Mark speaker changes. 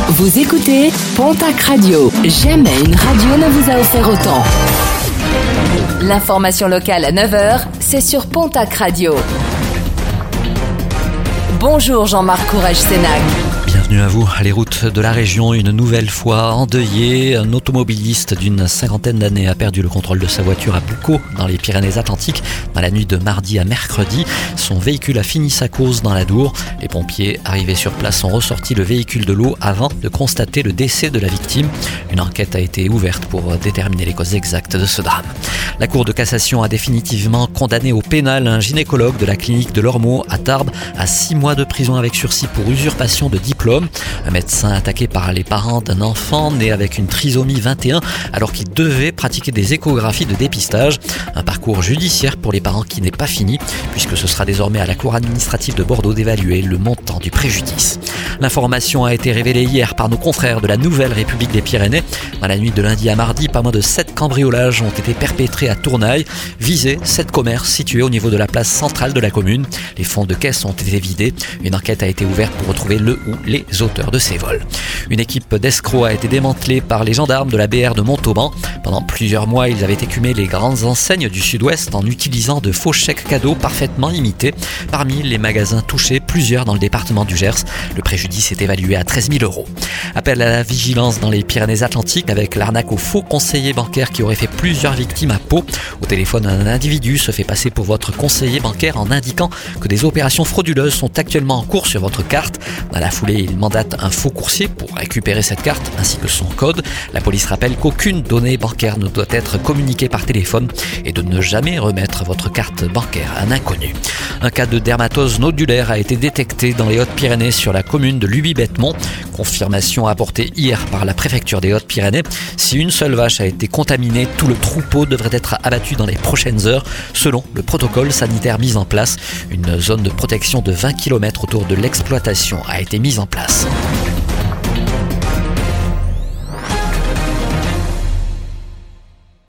Speaker 1: Vous écoutez Pontac Radio. Jamais une radio ne vous a offert autant. L'information locale à 9h, c'est sur Pontac Radio. Bonjour Jean-Marc Courage-Sénac.
Speaker 2: Bienvenue à vous. Les routes de la région, une nouvelle fois endeuillées. Un automobiliste d'une cinquantaine d'années a perdu le contrôle de sa voiture à Boucau, dans les Pyrénées-Atlantiques, dans la nuit de mardi à mercredi. Son véhicule a fini sa course dans l'Adour. Les pompiers, arrivés sur place, ont ressorti le véhicule de l'eau avant de constater le décès de la victime. Une enquête a été ouverte pour déterminer les causes exactes de ce drame. La Cour de cassation a définitivement condamné au pénal un gynécologue de la clinique de l'Ormeau à Tarbes à 6 mois de prison avec sursis pour usurpation de diplôme. Un médecin attaqué par les parents d'un enfant né avec une trisomie 21 alors qu'il devait pratiquer des échographies de dépistage. Un parcours judiciaire pour les parents qui n'est pas fini puisque ce sera désormais à la Cour administrative de Bordeaux d'évaluer le montant du préjudice. L'information a été révélée hier par nos confrères de la Nouvelle République des Pyrénées. Dans la nuit de lundi à mardi, pas moins de 7 cambriolages ont été perpétrés à Tournaille. Visés 7 commerces situés au niveau de la place centrale de la commune. Les fonds de caisse ont été vidés. Une enquête a été ouverte pour retrouver le ou les auteurs de ces vols. Une équipe d'escrocs a été démantelée par les gendarmes de la BR de Montauban. Pendant plusieurs mois, ils avaient écumé les grandes enseignes du sud-ouest en utilisant de faux chèques cadeaux parfaitement imités. Parmi les magasins touchés, plusieurs dans le département du Gers. Le préjudice est évalué à 13 000 €. Appel à la vigilance dans les Pyrénées-Atlantiques avec l'arnaque au faux conseiller bancaire qui aurait fait plusieurs victimes à Pau. Au téléphone, un individu se fait passer pour votre conseiller bancaire en indiquant que des opérations frauduleuses sont actuellement en cours sur votre carte. Dans la foulée, il mandate un faux coursier pour récupérer cette carte ainsi que son code. La police rappelle qu'aucune donnée bancaire ne doit être communiquée par téléphone et de ne jamais remettre votre carte bancaire à un inconnu. Un cas de dermatose nodulaire a été détecté dans les Hautes-Pyrénées sur la commune de Luby-Bethmont. Confirmation apportée hier par la préfecture des Hautes-Pyrénées. Si une seule vache a été contaminée, tout le troupeau devrait être abattu dans les prochaines heures selon le protocole sanitaire mis en place. Une zone de protection de 20 km autour de l'exploitation a été mise en place.